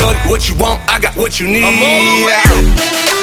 shorty, what you want? I got what you need. I'm all the way.